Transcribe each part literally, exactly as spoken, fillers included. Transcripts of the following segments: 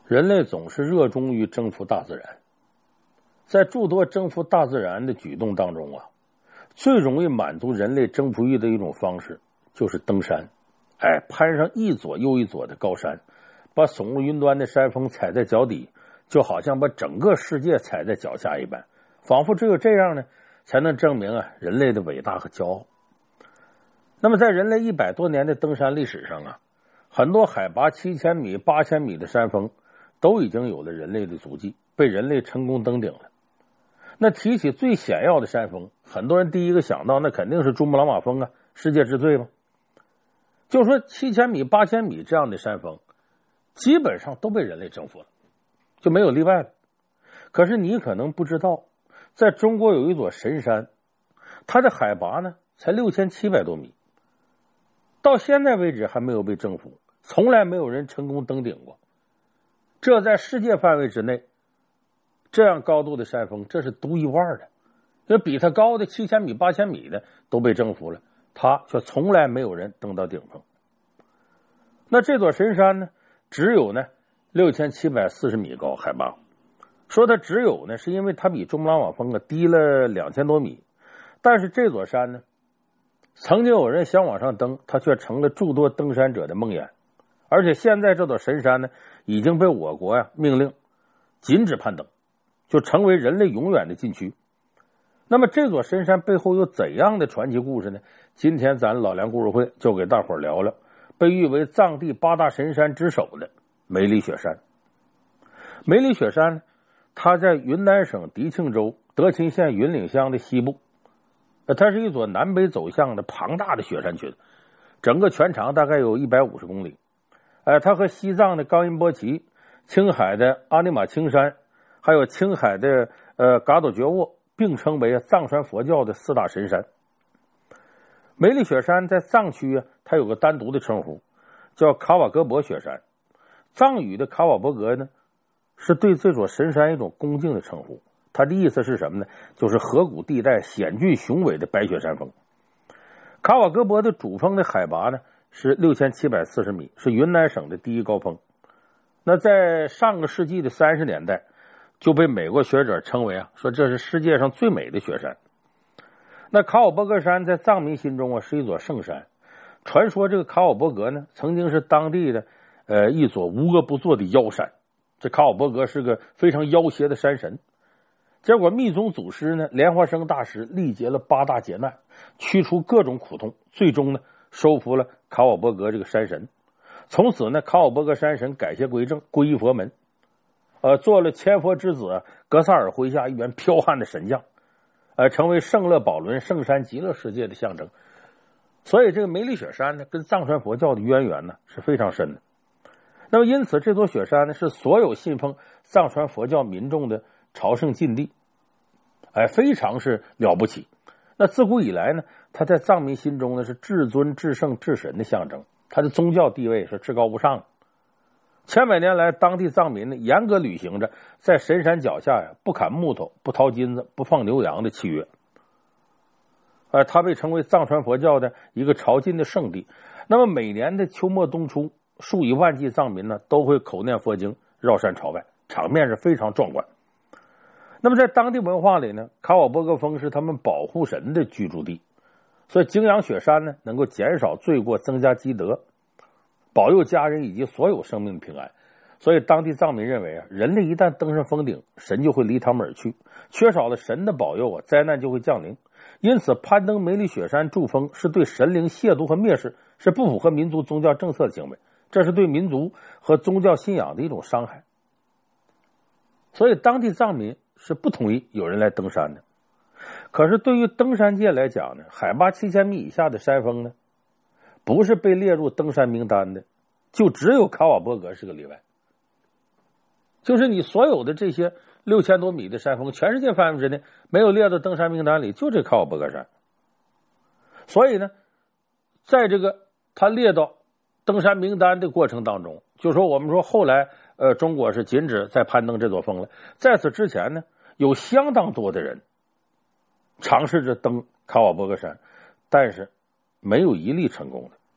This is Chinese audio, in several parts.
人类总是热衷于征服大自然，在诸多征服大自然的举动当中啊，最容易满足人类征服欲的一种方式就是登山。哎，攀上一座又一座的高山，把耸入云端的山峰踩在脚底，就好像把整个世界踩在脚下一般，仿佛只有这样呢，才能证明啊人类的伟大和骄傲。那么在人类一百多年的登山历史上啊，很多海拔七千米、八千米的山峰都已经有了人类的足迹，被人类成功登顶了。那提起最险要的山峰，很多人第一个想到那肯定是珠穆朗玛峰啊，世界之最嘛。就说七千米、八千米这样的山峰，基本上都被人类征服了，就没有例外了。可是你可能不知道，在中国有一座神山，它的海拔呢才六千七百多米，到现在为止还没有被征服，从来没有人成功登顶过。这在世界范围之内，这样高度的山峰，这是独一无二的。因为比它高的七千米、八千米的都被征服了，它却从来没有人登到顶峰。那这座神山呢，只有呢六千七百四十米高海拔。说它只有呢，是因为它比珠穆朗玛峰啊低了两千多米。但是这座山呢，曾经有人想往上登，它却成了诸多登山者的梦魇。而且现在这座神山呢，已经被我国呀、啊、命令禁止攀登，就成为人类永远的禁区。那么这座神山背后有怎样的传奇故事呢？今天咱老梁故事会就给大伙儿聊聊被誉为藏地八大神山之首的梅里雪山。梅里雪山呢，它在云南省迪庆州德钦县云岭乡的西部，它是一座南北走向的庞大的雪山群，整个全长大概有一百五十公里。呃，它和西藏的冈仁波齐、青海的阿尼玛青山，还有青海的呃噶朵觉沃并称为藏传佛教的四大神山。梅里雪山在藏区啊，它有个单独的称呼，叫卡瓦格博雪山。藏语的卡瓦伯格呢，是对这座神山一种恭敬的称呼。它的意思是什么呢？就是河谷地带险峻雄伟的白雪山峰。卡瓦格博的主峰的海拔呢是六千七百四十米，是云南省的第一高峰。那在上个世纪的三十年代，就被美国学者称为啊，说这是世界上最美的雪山。那卡瓦伯格山在藏民心中啊是一座圣山，传说这个卡瓦伯格呢曾经是当地的呃一座无恶不作的妖山。这卡瓦伯格是个非常妖邪的山神。结果密宗祖师呢莲花生大师历劫了八大劫难，驱除各种苦痛，最终呢收服了卡瓦伯格这个山神。从此呢卡瓦伯格山神改邪归正，皈依佛门，呃，做了千佛之子格萨尔麾下一员剽悍的神将，呃，成为圣乐宝轮圣山极乐世界的象征。所以这个梅里雪山呢跟藏传佛教的渊源呢是非常深的。那么因此这座雪山呢是所有信奉藏传佛教民众的朝圣禁地，哎，非常是了不起。那自古以来呢，它在藏民心中呢是至尊至圣至神的象征，它的宗教地位是至高无上的。千百年来，当地藏民呢严格履行着在神山脚下呀不砍木头、不掏金子、不放牛羊的契约。呃，它被称为藏传佛教的一个朝觐的圣地。那么每年的秋末冬初，数以万计藏民呢都会口念佛经，绕山朝拜，场面是非常壮观。那么在当地文化里呢，卡瓦伯格峰是他们保护神的居住地，所以敬仰雪山呢能够减少罪过，增加积德，保佑家人以及所有生命的平安。所以当地藏民认为啊，人类一旦登上峰顶，神就会离他们而去，缺少了神的保佑啊，灾难就会降临。因此攀登梅里雪山筑峰是对神灵亵渎和蔑视，是不符合民族宗教政策的行为，这是对民族和宗教信仰的一种伤害。所以当地藏民是不同意有人来登山的。可是对于登山界来讲呢，海拔七千米以下的山峰呢，不是被列入登山名单的，就只有卡瓦伯格是个例外。就是你所有的这些六千多米的山峰，全世界范围之内没有列到登山名单里，就这卡瓦伯格山。所以呢，在这个他列到登山名单的过程当中，就说我们说后来呃，中国是禁止再攀登这座峰了。在此之前呢，有相当多的人尝试着登卡瓦伯格山，但是没有一例成功的。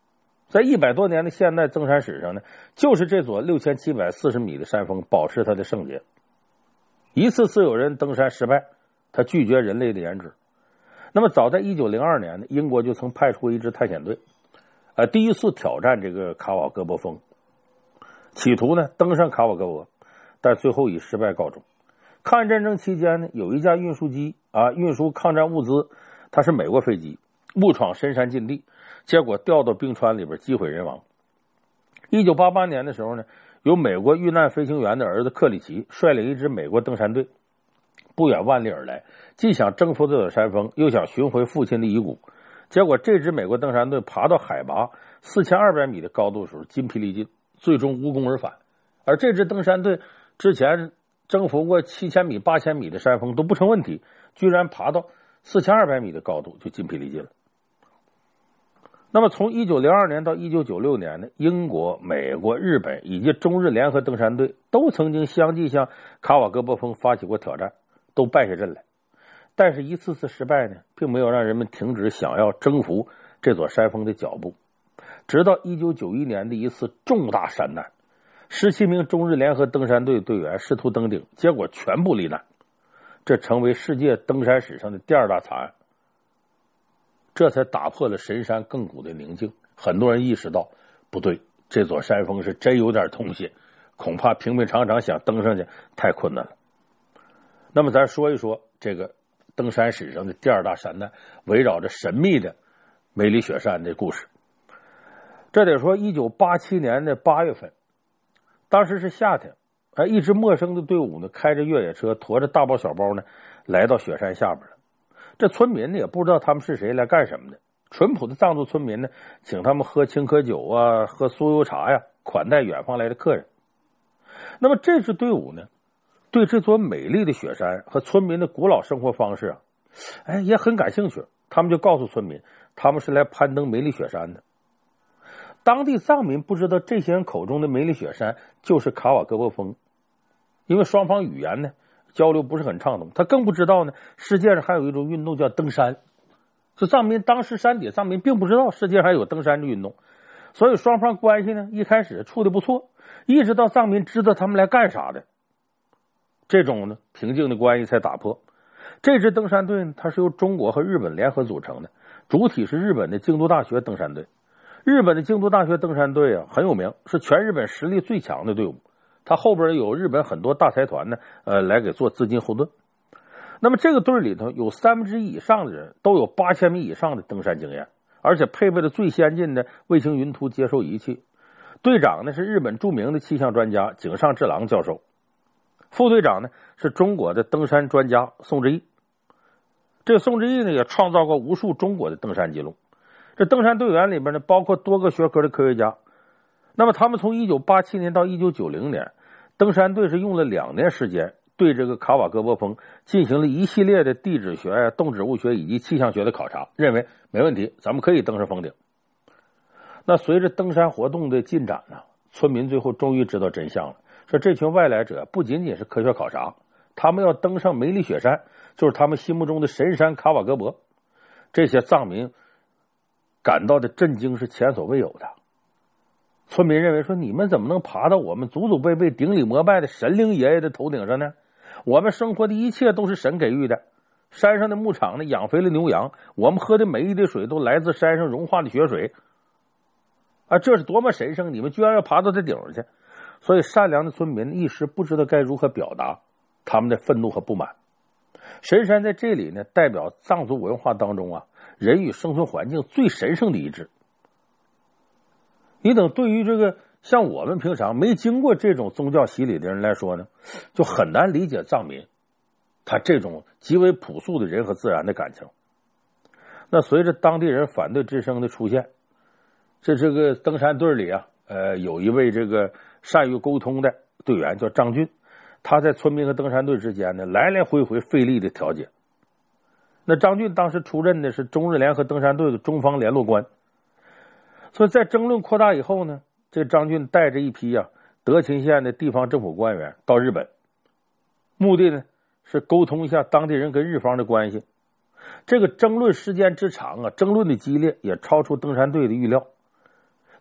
在一百多年的现代登山史上呢，就是这座六千七百四十米的山峰保持它的圣洁。一次次有人登山失败，他拒绝人类的研制。那么早在一九零二年呢，英国就曾派出过一支探险队，呃，第一次挑战这个卡瓦戈博峰，企图呢登上卡瓦戈博，但最后以失败告终。抗日战争期间呢，有一架运输机啊，运输抗战物资，它是美国飞机，误闯深山禁地，结果掉到冰川里边，机毁人亡。一九八八年的时候呢，由美国遇难飞行员的儿子克里奇率领一支美国登山队，不远万里而来，既想征服这座山峰，又想寻回父亲的遗骨。结果这支美国登山队爬到海拔四千二百米的高度的时候筋疲力尽，最终无功而返。而这支登山队之前征服过七千米八千米的山峰都不成问题，居然爬到四千二百米的高度就筋疲力尽了。那么从一九零二年到一九九六年呢，英国、美国、日本以及中日联合登山队都曾经相继向卡瓦戈博峰发起过挑战，都败下阵来。但是一次次失败呢，并没有让人们停止想要征服这座山峰的脚步。直到一九九一年的一次重大山难，十七名中日联合登山队队员试图登顶，结果全部罹难，这成为世界登山史上的第二大惨案。这才打破了神山亘古的宁静，很多人意识到不对，这座山峰是真有点东西，恐怕平平常常想登上去太困难了。那么咱说一说这个登山史上的第二大山难，围绕着神秘的梅里雪山的故事。这得说一九八七年的八月份，当时是夏天，哎，一支陌生的队伍呢，开着越野车，驮着大包小包呢，来到雪山下边了。这村民呢也不知道他们是谁，来干什么的。淳朴的藏族村民呢，请他们喝青稞酒啊，喝酥油茶呀，款待远方来的客人。那么这支队伍呢，对这座美丽的雪山和村民的古老生活方式啊，哎，也很感兴趣。他们就告诉村民，他们是来攀登梅里雪山的。当地藏民不知道这些人口中的梅里雪山就是卡瓦戈博峰，因为双方语言呢交流不是很畅通，他更不知道呢世界上还有一种运动叫登山。这藏民当时山底藏民并不知道世界上还有登山的运动，所以双方关系呢一开始处的不错，一直到藏民知道他们来干啥的，这种呢平静的关系才打破。这支登山队呢，它是由中国和日本联合组成的，主体是日本的京都大学登山队。日本的京都大学登山队啊很有名，是全日本实力最强的队伍。他后边有日本很多大财团呢，呃，来给做资金后盾。那么这个队里头有三分之一以上的人都有八千米以上的登山经验，而且配备了最先进的卫星云图接收仪器。队长呢是日本著名的气象专家井上治郎教授，副队长呢是中国的登山专家宋之毅。这个宋之毅呢也创造过无数中国的登山记录。这登山队员里边呢包括多个学科的科学家。那么他们从一九八七年到一九九零年，登山队是用了两年时间对这个卡瓦戈博峰进行了一系列的地质学、动植物学以及气象学的考察，认为没问题，咱们可以登上峰顶。那随着登山活动的进展呢，村民最后终于知道真相了，说这群外来者不仅仅是科学考察，他们要登上梅里雪山，就是他们心目中的神山卡瓦戈博。这些藏民感到的震惊是前所未有的。村民认为说，你们怎么能爬到我们祖祖辈辈顶礼膜拜的神灵爷爷的头顶上呢？我们生活的一切都是神给予的，山上的牧场呢养肥了牛羊，我们喝的每一滴水都来自山上融化的雪水啊，这是多么神圣，你们居然要爬到这顶上去。所以善良的村民一时不知道该如何表达他们的愤怒和不满。神山在这里呢，代表藏族文化当中啊人与生存环境最神圣的一致。你等对于这个像我们平常没经过这种宗教洗礼的人来说呢，就很难理解藏民他这种极为朴素的人和自然的感情。那随着当地人反对之声的出现，这这个登山队里啊，呃，有一位这个善于沟通的队员叫张俊，他在村民和登山队之间呢来来回回费力的调解。那张俊当时出任的是中日联合登山队的中方联络官。所以在争论扩大以后呢，这张俊带着一批啊德钦县的地方政府官员到日本，目的呢是沟通一下当地人跟日方的关系。这个争论时间之长啊，争论的激烈也超出登山队的预料。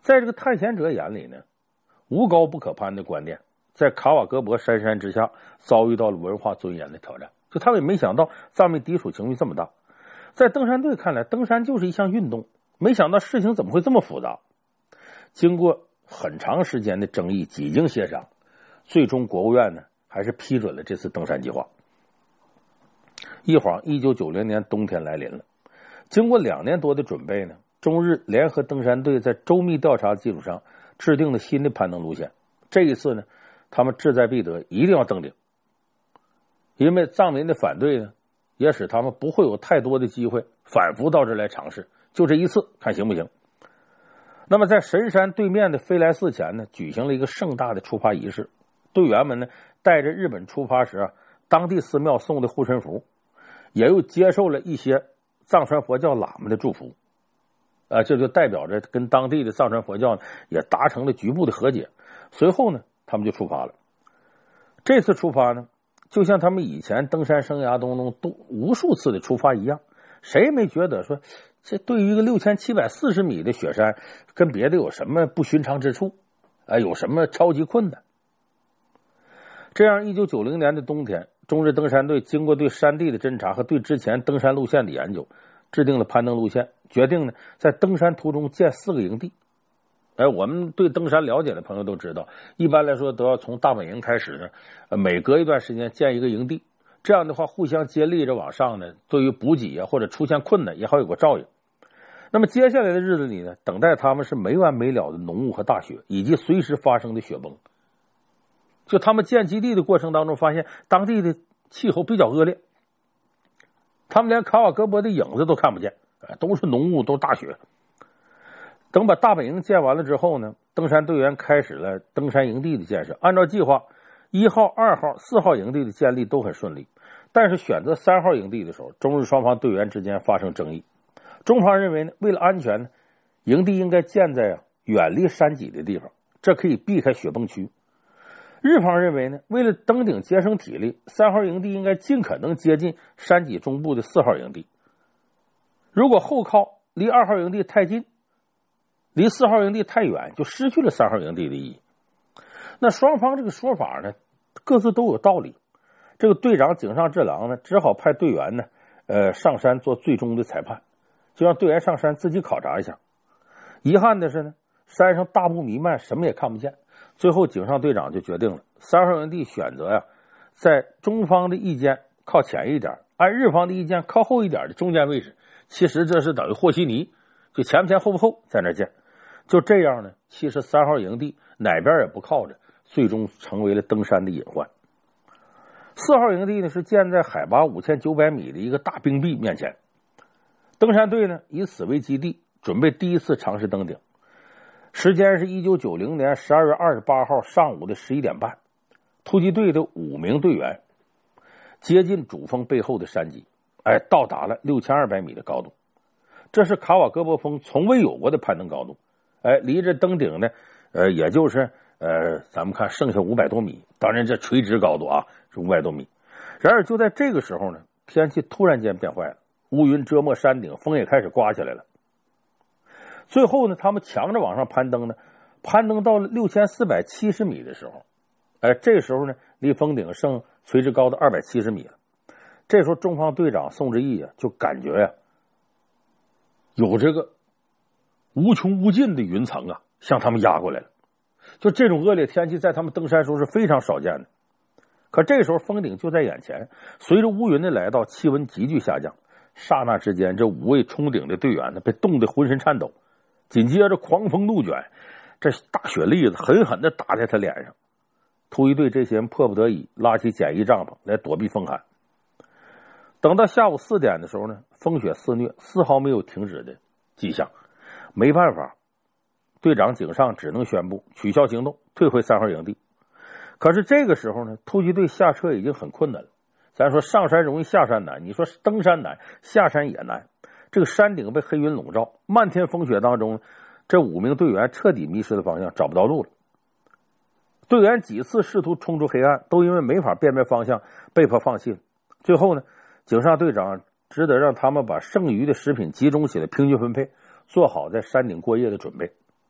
在这个探险者眼里呢，无高不可攀的观念在卡瓦格博姗姗之下遭遇到了文化尊严的挑战。就他们也没想到藏民抵触情绪这么大。在登山队看来，登山就是一项运动，没想到事情怎么会这么复杂。经过很长时间的争议，几经协商，最终国务院呢还是批准了这次登山计划。一晃一九九零年冬天来临了，经过两年多的准备呢，中日联合登山队在周密调查基础上制定了新的攀登路线。这一次呢，他们志在必得，一定要登顶。因为藏民的反对呢，也使他们不会有太多的机会反复到这来尝试，就这一次看行不行。那么在神山对面的飞来寺前呢，举行了一个盛大的出发仪式。队员们呢带着日本出发时啊当地寺庙送的护身符，也又接受了一些藏传佛教喇嘛的祝福。啊，这就代表着跟当地的藏传佛教也达成了局部的和解。随后呢，他们就出发了。这次出发呢，就像他们以前登山生涯当中都无数次的出发一样，谁也没觉得说这对于一个六千七百四十米的雪山跟别的有什么不寻常之处，啊，有什么超级困难。这样，一九九零年的冬天，中日登山队经过对山地的侦查和对之前登山路线的研究，制定了攀登路线，决定呢在登山途中建四个营地。哎，我们对登山了解的朋友都知道，一般来说都要从大本营开始呢，每隔一段时间建一个营地，这样的话互相接力着往上呢，对于补给啊或者出现困难也好有个照应。那么接下来的日子里呢，等待他们是没完没了的浓雾和大雪，以及随时发生的雪崩。就他们建基地的过程当中，发现当地的气候比较恶劣，他们连卡瓦格博的影子都看不见，都是浓雾，都是大雪。等把大本营建完了之后呢，登山队员开始了登山营地的建设。按照计划，一号、二号、四号营地的建立都很顺利，但是选择三号营地的时候，中日双方队员之间发生争议。中方认为呢，为了安全呢，营地应该建在啊远离山脊的地方，这可以避开雪崩区。日方认为呢，为了登顶节省体力，三号营地应该尽可能接近山脊中部的四号营地。如果后靠离二号营地太近，离四号营地太远，就失去了三号营地的意义。那双方这个说法呢，各自都有道理。这个队长井上治郎呢，只好派队员呢，呃，上山做最终的裁判，就让队员上山自己考察一下。遗憾的是呢，山上大雾弥漫，什么也看不见。最后井上队长就决定了，三号营地选择呀，在中方的意见靠前一点，按日方的意见靠后一点的中间位置。其实这是等于和稀泥，就前不前后不后，在那建。就这样呢，其实三号营地哪边也不靠着，最终成为了登山的隐患。四号营地呢是建在海拔五千九百米的一个大冰壁面前，登山队呢以此为基地，准备第一次尝试登顶。时间是一九九零年十二月二十八号上午的十一点半，突击队的五名队员接近主峰背后的山脊，哎，到达了六千二百米的高度，这是卡瓦格博峰从未有过的攀登高度。哎，离着登顶呢，呃，也就是呃，咱们看剩下五百多米，当然这垂直高度啊是五百多米。然而就在这个时候呢，天气突然间变坏了，乌云遮没山顶，风也开始刮起来了。最后呢，他们强着往上攀登呢，攀登到了六千四百七十米的时候，哎，这时候呢，离峰顶剩垂直高的二百七十米了。这时候，中方队长宋之义啊，就感觉呀、啊，有这个无穷无尽的云层啊，向他们压过来了。就这种恶劣天气，在他们登山时候是非常少见的。可这时候峰顶就在眼前，随着乌云的来到，气温急剧下降。刹那之间，这五位冲顶的队员呢，被冻得浑身颤抖。紧接着狂风怒卷，这大雪粒子狠狠地打在他脸上。突击队这些人迫不得已拉起简易帐篷来躲避风寒。等到下午四点的时候呢，风雪肆虐，丝毫没有停止的迹象。没办法，队长井上只能宣布取消行动，退回三号营地。可是这个时候呢，突击队下撤已经很困难了。咱说上山容易下山难，你说登山难，下山也难。这个山顶被黑云笼罩，漫天风雪当中，这五名队员彻底迷失了方向，找不到路了。队员几次试图冲出黑暗，都因为没法辨别方向，被迫放弃了。最后呢，井上队长只得让他们把剩余的食品集中起来，平均分配，做好在山顶过夜的准备。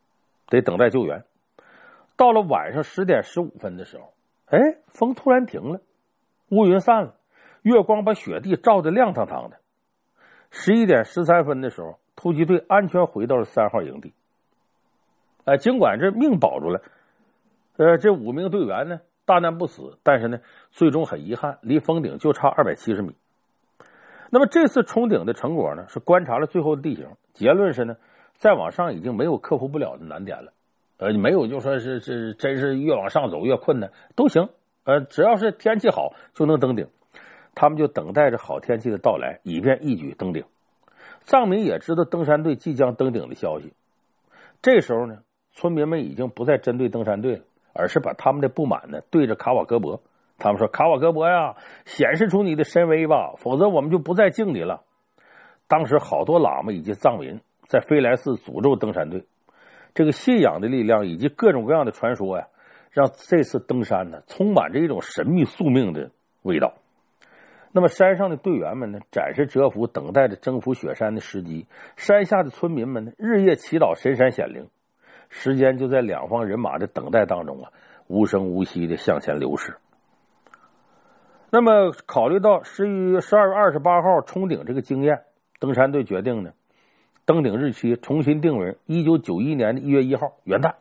得等待救援。到了晚上十点十五分的时候，哎，风突然停了，乌云散了，月光把雪地照得亮堂堂的。十一点十三分的时候，突击队安全回到了三号营地。哎，尽管这命保住了，呃，这五名队员呢大难不死，但是呢，最终很遗憾，离峰顶就差二百七十米。那么这次冲顶的成果呢，是观察了最后的地形，结论是呢，再往上已经没有克服不了的难点了。呃，没有就说是是真是越往上走越困难都行，呃，只要是天气好就能登顶。他们就等待着好天气的到来，以便一举登顶。藏民也知道登山队即将登顶的消息。这时候呢，村民们已经不再针对登山队了，而是把他们的不满呢对着卡瓦格博。他们说：“卡瓦格博呀，显示出你的神威吧，否则我们就不再敬你了。”当时好多喇嘛以及藏民在飞来寺诅咒登山队。这个信仰的力量以及各种各样的传说呀，让这次登山呢充满着一种神秘宿命的味道。那么山上的队员们呢，展示蛰伏，等待着征服雪山的时机；山下的村民们呢，日夜祈祷神山显灵。时间就在两方人马的等待当中啊，无声无息的向前流逝。那么，考虑到十一十二月二十八号冲顶这个经验，登山队决定呢，登顶日期重新定为一九九一年的一月一号元旦。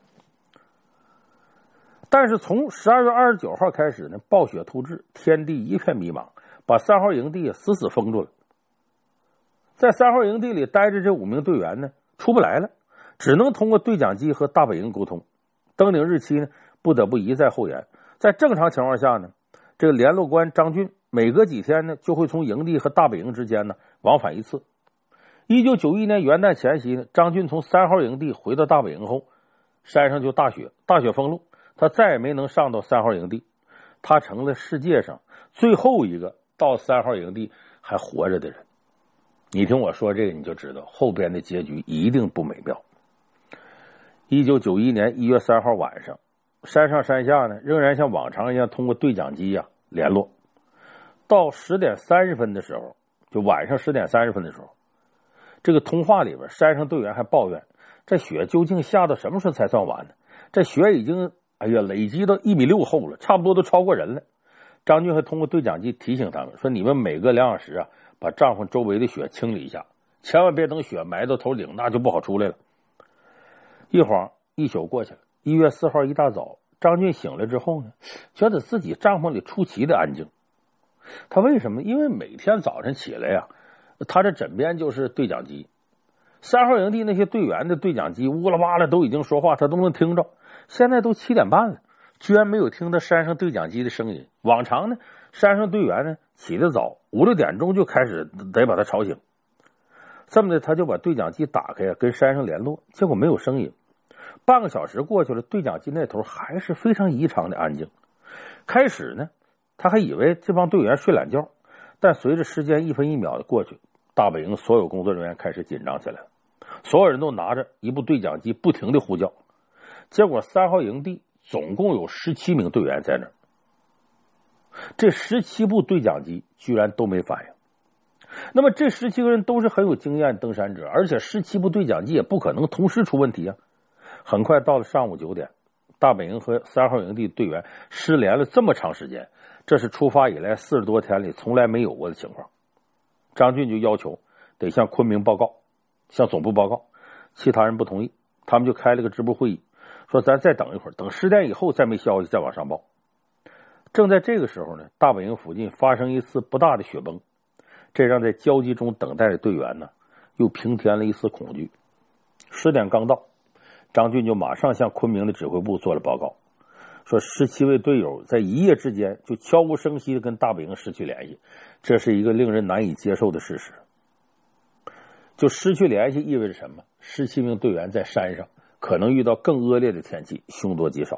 但是从十二月二十九号开始呢，暴雪突至，天地一片迷茫，把三号营地死死封住了。在三号营地里待着这五名队员呢，出不来了，只能通过对讲机和大本营沟通。登顶日期呢，不得不一再后延。在正常情况下呢，这个联络官张俊每隔几天呢，就会从营地和大本营之间呢往返一次。一九九一年元旦前夕呢，张俊从三号营地回到大本营后，山上就大雪，大雪封路，他再也没能上到三号营地。他成了世界上最后一个到三号营地还活着的人。你听我说这个，你就知道后边的结局一定不美妙。一九九一年一月三号晚上，山上山下呢，仍然像往常一样通过对讲机呀、啊、联络。到十点三十分的时候，就晚上十点三十分的时候，这个通话里边，山上队员还抱怨，这雪究竟下到什么时候才算完呢？这雪已经哎呀累积到一米六厚了，差不多都超过人了。张俊还通过对讲机提醒他们说：“你们每隔两小时啊，把帐篷周围的雪清理一下，千万别等雪埋到头顶，那就不好出来了。”一晃一宿过去了。一月四号一大早，张俊醒了之后呢，觉得自己帐篷里出奇的安静。他为什么？因为每天早晨起来呀、啊，他这枕边就是对讲机。三号营地那些队员的对讲机乌啦哇啦都已经说话，他都能听着。现在都七点半了，居然没有听到山上对讲机的声音。往常呢，山上队员呢起得早，五六点钟就开始得把他吵醒。这么的，他就把对讲机打开，跟山上联络，结果没有声音。半个小时过去了，对讲机那头还是非常异常的安静。开始呢，他还以为这帮队员睡懒觉，但随着时间一分一秒的过去，大本营所有工作人员开始紧张起来了。所有人都拿着一部对讲机不停的呼叫。结果三号营地总共有十七名队员在那儿，这十七部对讲机居然都没反应。那么这十七个人都是很有经验的登山者，而且十七部对讲机也不可能同时出问题啊。很快到了上午九点，大本营和三号营地队员失联了这么长时间，这是出发以来四十多天里从来没有过的情况。张俊就要求得向昆明报告，向总部报告，其他人不同意，他们就开了个支部会议，说咱再等一会儿，等十点以后再没消息再往上报。正在这个时候呢，大本营附近发生一次不大的雪崩，这让在焦急中等待的队员呢又平添了一丝恐惧。十点刚到，张俊就马上向昆明的指挥部做了报告，说十七位队友在一夜之间就悄无声息的跟大本营失去联系，这是一个令人难以接受的事实。就失去联系意味着什么？十七名队员在山上可能遇到更恶劣的天气，凶多吉少。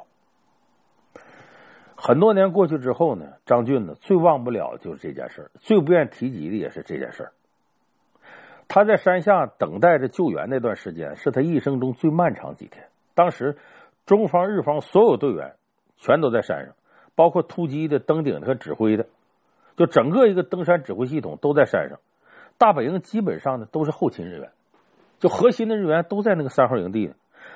很多年过去之后呢，张俊呢最忘不了就是这件事，最不愿提及的也是这件事。他在山下等待着救援那段时间是他一生中最漫长几天。当时中方日方所有队员全都在山上，包括突击的、登顶的和指挥的，就整个一个登山指挥系统都在山上。大本营基本上呢都是后勤人员，就核心的人员都在那个三号营地呢。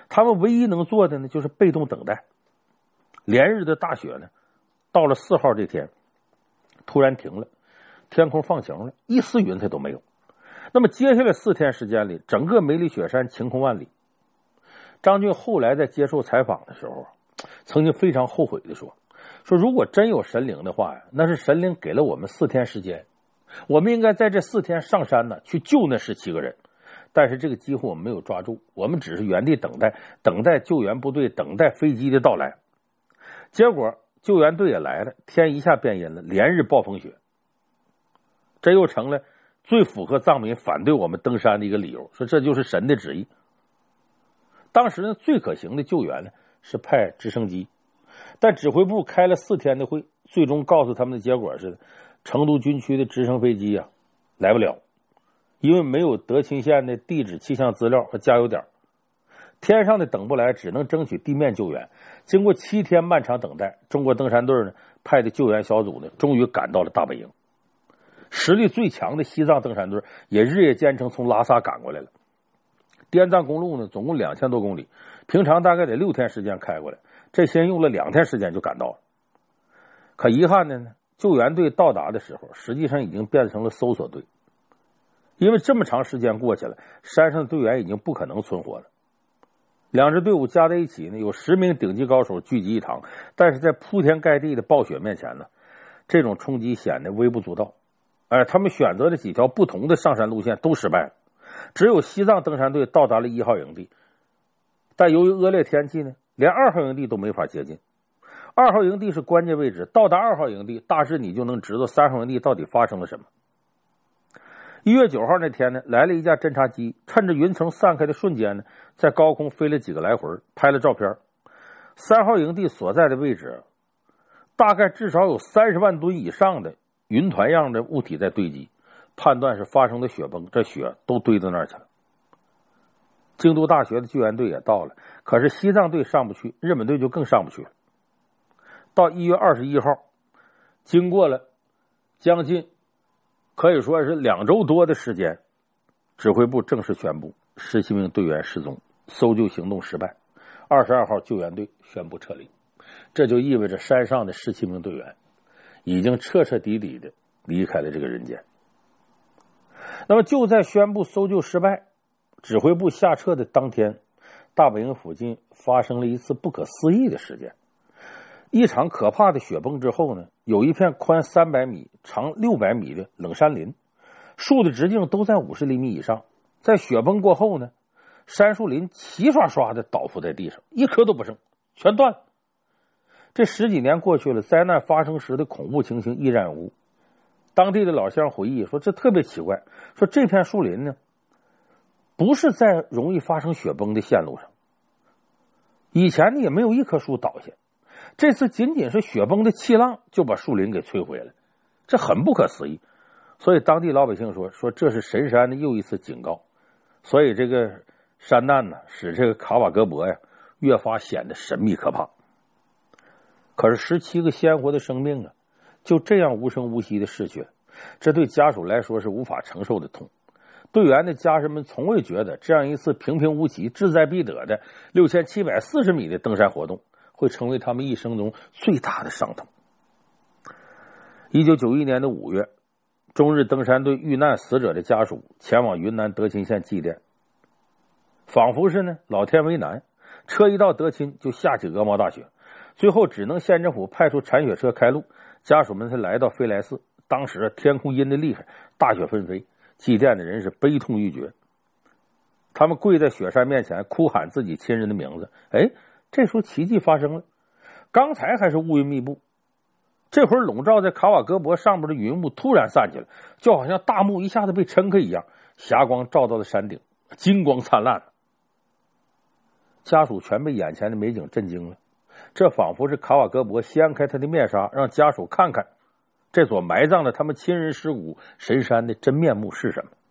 他们唯一能做的呢，就是被动等待。连日的大雪呢，到了四号这天，突然停了，天空放晴了，一丝云彩都没有。那么接下来四天时间里，整个梅里雪山晴空万里。张俊后来在接受采访的时候，曾经非常后悔的说：“说如果真有神灵的话呀，那是神灵给了我们四天时间，我们应该在这四天上山呢，去救那十七个人。但是这个机会我们没有抓住，我们只是原地等待，等待救援部队，等待飞机的到来。结果救援队也来了，天一下变阴了，连日暴风雪。这又成了最符合藏民反对我们登山的一个理由，说这就是神的旨意。当时呢，最可行的救援呢是派直升机，但指挥部开了四天的会，最终告诉他们的结果是，成都军区的直升飞机啊来不了，因为没有德钦县的地质气象资料和加油点，天上的等不来，只能争取地面救援。经过七天漫长等待，中国登山队呢派的救援小组呢终于赶到了大本营。实力最强的西藏登山队也日夜兼程从拉萨赶过来了。滇藏公路呢总共两千多公里，平常大概得六天时间开过来，这些人用了两天时间就赶到了。可遗憾的呢，救援队到达的时候，实际上已经变成了搜索队，因为这么长时间过去了，山上的队员已经不可能存活了。两支队伍加在一起呢，有十名顶级高手聚集一堂，但是在铺天盖地的暴雪面前呢，这种冲击显得微不足道。哎，他们选择的几条不同的上山路线都失败了，只有西藏登山队到达了一号营地，但由于恶劣天气呢，连二号营地都没法接近。二号营地是关键位置，到达二号营地，大致你就能知道三号营地到底发生了什么。一月九号那天呢，来了一架侦察机，趁着云层散开的瞬间呢，在高空飞了几个来回，拍了照片。三号营地所在的位置，大概至少有三十万吨以上的云团样的物体在堆积，判断是发生的雪崩，这雪都堆到那儿去了。京都大学的救援队也到了，可是西藏队上不去，日本队就更上不去了。到一月二十一号，经过了将近可以说是两周多的时间，指挥部正式宣布十七名队员失踪，搜救行动失败。二十二号救援队宣布撤离，这就意味着山上的十七名队员已经彻彻底底的离开了这个人间。那么就在宣布搜救失败、指挥部下撤的当天，大本营附近发生了一次不可思议的事件。一场可怕的雪崩之后呢，有一片宽三百米、长六百米的冷杉林，树的直径都在五十厘米以上。在雪崩过后呢，杉树林齐刷刷的倒伏在地上，一棵都不剩，全断了。这十几年过去了，灾难发生时的恐怖情形依然无。当地的老乡回忆说，这特别奇怪，说这片树林呢，不是在容易发生雪崩的线路上，以前呢也没有一棵树倒下，这次仅仅是雪崩的气浪就把树林给摧毁了，这很不可思议。所以当地老百姓说，说这是神山的又一次警告。所以这个山难呢，使这个卡瓦格博呀越发显得神秘可怕。可是十七个鲜活的生命啊，就这样无声无息的逝去了，这对家属来说是无法承受的痛。队员的家人们从未觉得这样一次平平无奇、志在必得的六千七百四十米的登山活动会成为他们一生中最大的伤痛。一九九一年的五月，中日登山队遇难死者的家属前往云南德钦县祭奠，仿佛是呢老天为难，车一到德钦就下起鹅毛大雪，最后只能县政府派出铲雪车开路，家属们才来到飞来寺。当时天空阴得厉害，大雪纷飞，祭奠的人是悲痛欲绝，他们跪在雪山面前哭喊自己亲人的名字。哎，这时候奇迹发生了，刚才还是乌云密布，这会儿笼罩在卡瓦格博上面的云雾突然散起来，就好像大幕一下子被撑开一样，霞光照到了山顶，金光灿烂。家属全被眼前的美景震惊了，这仿佛是卡瓦格博掀开他的面纱，让家属看看这所埋葬了他们亲人尸骨神山的真面目是什么。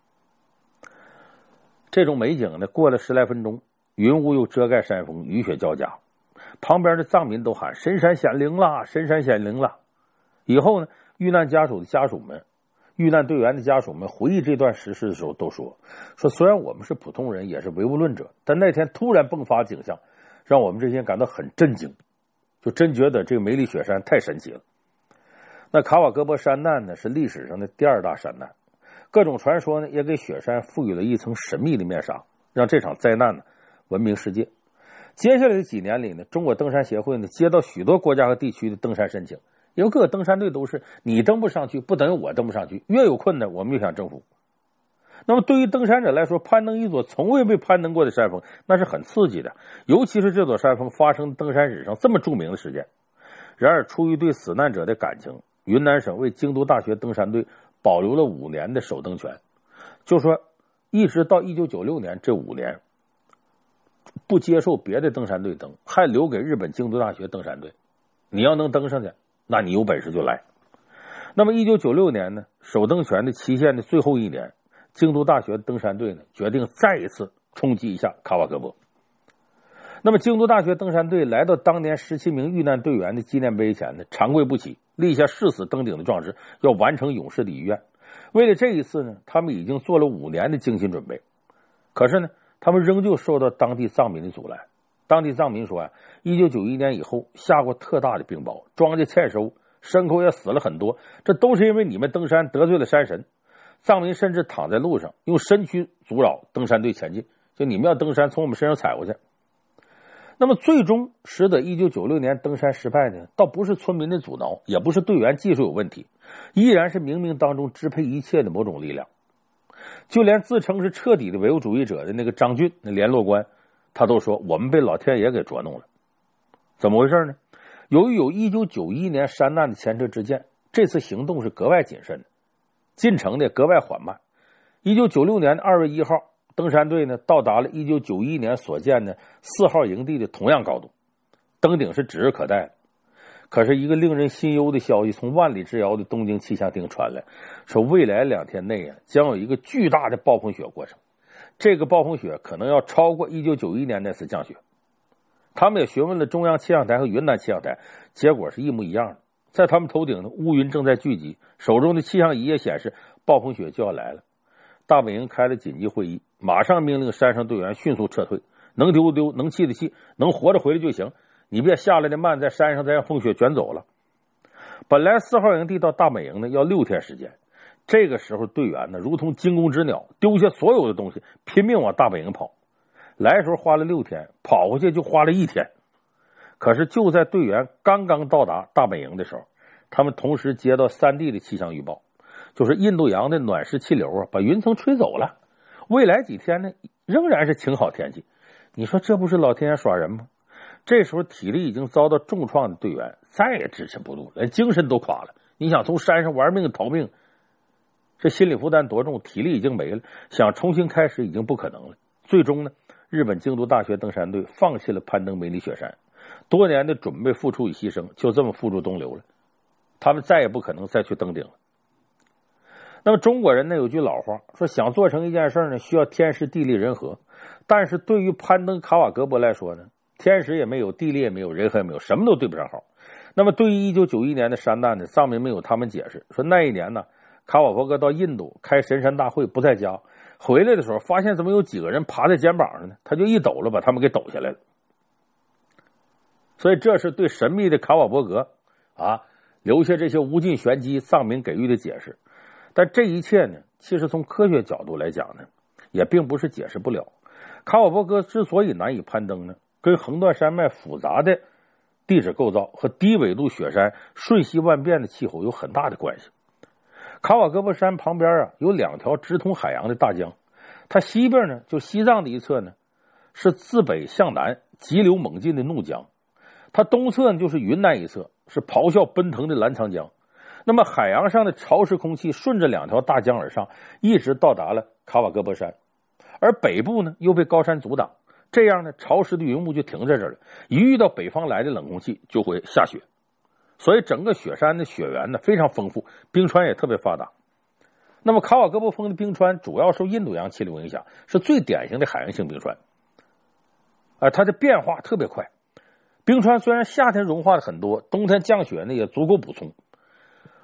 这种美景呢，过了十来分钟，云雾又遮盖山峰，雨雪交加，旁边的藏民都喊神山显灵了，神山显灵了。以后呢，遇难家属的家属们遇难队员的家属们回忆这段实事的时候都说，说虽然我们是普通人，也是唯物论者，但那天突然迸发景象，让我们这些人感到很震惊，就真觉得这个梅里雪山太神奇了。那卡瓦格博山难呢，是历史上的第二大山难，各种传说呢，也给雪山赋予了一层神秘的面纱，让这场灾难呢闻名世界。接下来的几年里呢，中国登山协会呢接到许多国家和地区的登山申请，因为各个登山队都是你登不上去，不等于我登不上去，越有困难我们越想征服。那么对于登山者来说，攀登一座从未被攀登过的山峰，那是很刺激的，尤其是这座山峰发生登山史上这么著名的事件。然而出于对死难者的感情，云南省为京都大学登山队保留了五年的首登权，就说一直到一九九六年这五年不接受别的登山队登，还留给日本京都大学登山队。你要能登上去，那你有本事就来。那么一九九六年呢，首登权的期限的最后一年，京都大学登山队呢决定再一次冲击一下卡瓦格博。那么京都大学登山队来到当年十七名遇难队员的纪念碑前呢，长跪不起，立下誓死登顶的壮志，要完成勇士的遗愿。为了这一次呢，他们已经做了五年的精心准备。可是呢，他们仍旧受到当地藏民的阻拦。当地藏民说啊，一九九一年以后下过特大的冰雹，庄稼欠收，牲口也死了很多，这都是因为你们登山得罪了山神。藏民甚至躺在路上，用身躯阻扰登山队前进，就你们要登山从我们身上踩过去。那么最终使得一九九六年登山失败的，倒不是村民的阻挠，也不是队员技术有问题，依然是冥冥当中支配一切的某种力量。就连自称是彻底的唯物主义者的那个张俊，那联络官，他都说我们被老天爷给捉弄了。怎么回事呢？由于有一九九一年山难的前车之鉴，这次行动是格外谨慎的，进程的格外缓慢。一九九六年二月一号，登山队呢到达了一九九一年所建的四号营地的同样高度，登顶是指日可待的。可是一个令人心忧的消息从万里之遥的东京气象厅传来，说未来两天内啊将有一个巨大的暴风雪过程，这个暴风雪可能要超过一九九一年那次降雪。他们也询问了中央气象台和云南气象台，结果是一模一样的。在他们头顶的乌云正在聚集，手中的气象仪也显示暴风雪就要来了。大本营开了紧急会议，马上命令山上队员迅速撤退，能丢丢，能弃的弃，能活着回来就行，你别下来的慢，在山上再让风雪卷走了。本来四号营地到大本营呢要六天时间，这个时候队员呢如同惊弓之鸟，丢下所有的东西，拼命往大本营跑。来的时候花了六天，跑回去就花了一天。可是就在队员刚刚到达大本营的时候，他们同时接到三地的气象预报，就是印度洋的暖湿气流啊，把云层吹走了。未来几天呢，仍然是晴好天气。你说这不是老天爷耍人吗？这时候体力已经遭到重创的队员再也支持不住，连精神都垮了。你想从山上玩命逃命，这心理负担多重，体力已经没了，想重新开始已经不可能了。最终呢，日本京都大学登山队放弃了攀登梅里雪山，多年的准备付出与牺牲就这么付诸东流了，他们再也不可能再去登顶了。那么中国人呢有句老话说，想做成一件事呢需要天时地利人和，但是对于攀登卡瓦格博来说呢，天时也没有，地利也没有，人和也没有，什么都对不上号。那么对于一九九一年的山难呢，藏民们有他们解释，说那一年呢，卡瓦伯格到印度开神山大会不在家，回来的时候发现怎么有几个人爬在肩膀上呢，他就一抖了把他们给抖下来了。所以这是对神秘的卡瓦伯格啊留下这些无尽玄机藏民给予的解释。但这一切呢，其实从科学角度来讲呢，也并不是解释不了。卡瓦伯格之所以难以攀登呢，跟横断山脉复杂的地质构造和低纬度雪山瞬息万变的气候有很大的关系。卡瓦格博山旁边啊有两条直通海洋的大江，它西边呢就西藏的一侧呢是自北向南急流猛进的怒江，它东侧呢就是云南一侧是咆哮奔腾的澜沧江。那么海洋上的潮湿空气顺着两条大江而上，一直到达了卡瓦格博山，而北部呢又被高山阻挡，这样呢潮湿的云雾就停在这儿了，一遇到北方来的冷空气就会下雪。所以整个雪山的雪原呢非常丰富，冰川也特别发达。那么卡瓦格博峰的冰川主要受印度洋气流影响，是最典型的海洋性冰川，啊，它的变化特别快。冰川虽然夏天融化的很多，冬天降雪呢也足够补充。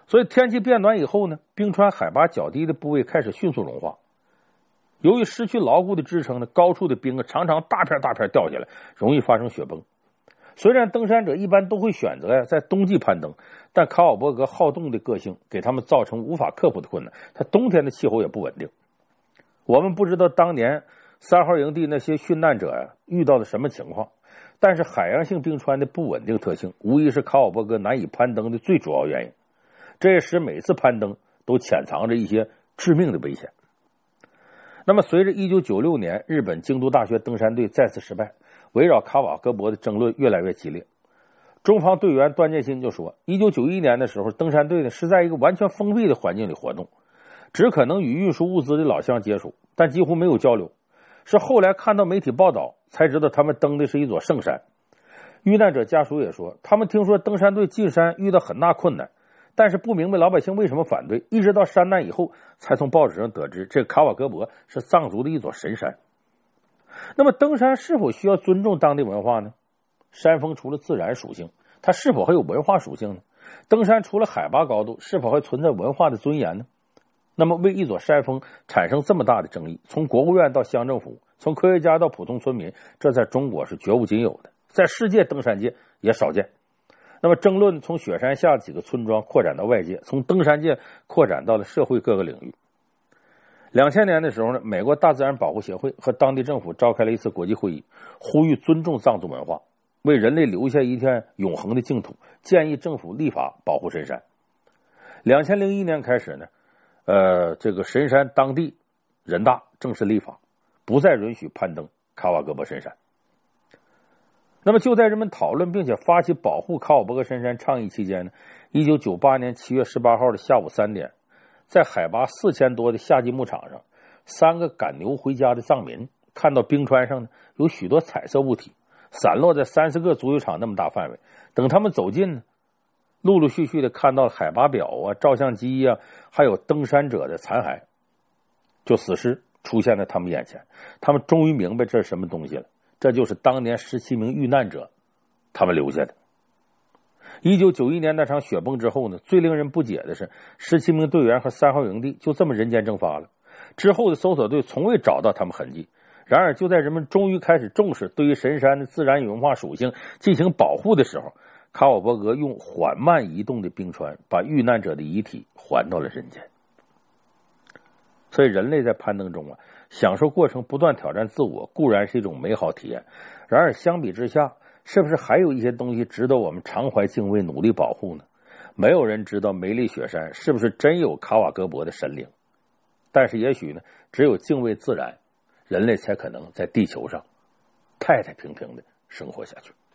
所以天气变暖以后呢，冰川海拔较低的部位开始迅速融化。由于失去牢固的支撑呢，高处的冰啊常常大片大片掉下来，容易发生雪崩。虽然登山者一般都会选择呀在冬季攀登，但卡瓦伯格好动的个性给他们造成无法克服的困难。他冬天的气候也不稳定。我们不知道当年三号营地那些殉难者呀遇到的什么情况，但是海洋性冰川的不稳定特性无疑是卡瓦伯格难以攀登的最主要原因。这也使每次攀登都潜藏着一些致命的危险。那么随着一九九六年日本京都大学登山队再次失败，围绕卡瓦格博的争论越来越激烈。中方队员段建新就说，一九九一年的时候，登山队呢是在一个完全封闭的环境里活动，只可能与运输物资的老乡接触，但几乎没有交流。是后来看到媒体报道才知道他们登的是一座圣山。遇难者家属也说，他们听说登山队进山遇到很大困难，但是不明白老百姓为什么反对，一直到山难以后才从报纸上得知这个卡瓦格博是藏族的一座神山。那么登山是否需要尊重当地文化呢？山峰除了自然属性，它是否还有文化属性呢？登山除了海拔高度，是否还存在文化的尊严呢？那么为一座山峰产生这么大的争议，从国务院到乡政府，从科学家到普通村民，这在中国是绝无仅有的，在世界登山界也少见。那么争论从雪山下几个村庄扩展到外界，从登山界扩展到了社会各个领域。两千年的时候呢，美国大自然保护协会和当地政府召开了一次国际会议，呼吁尊重藏族文化，为人类留下一片永恒的净土，建议政府立法保护神山。两千零一年开始呢，呃，这个神山当地人大正式立法，不再允许攀登卡瓦格博神山。那么就在人们讨论并且发起保护卡瓦伯格神山倡议期间呢，一九九八年七月十八号的下午三点，在海拔四千多的夏季牧场上，三个赶牛回家的藏民看到冰川上呢有许多彩色物体，散落在三十个足球场那么大范围。等他们走近呢，陆陆续续的看到海拔表啊、照相机啊，还有登山者的残骸，就死尸出现在他们眼前。他们终于明白这是什么东西了，这就是当年十七名遇难者他们留下的。一九九一年那场雪崩之后呢，最令人不解的是，十七名队员和三号营地就这么人间蒸发了。之后的搜索队从未找到他们痕迹。然而就在人们终于开始重视对于神山的自然与文化属性进行保护的时候，卡瓦伯格用缓慢移动的冰川把遇难者的遗体还到了人间。所以人类在攀登中啊，享受过程，不断挑战自我，固然是一种美好体验。然而相比之下，是不是还有一些东西值得我们常怀敬畏，努力保护呢？没有人知道梅里雪山是不是真有卡瓦格博的神灵，但是也许呢，只有敬畏自然，人类才可能在地球上太太平平的生活下去。